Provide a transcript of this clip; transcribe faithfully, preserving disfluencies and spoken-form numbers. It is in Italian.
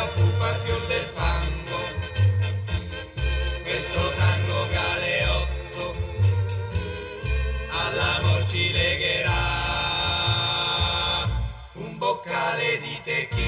la pupa fior del fango, questo tango galeotto all'amor ci legherà. Un boccale di tequila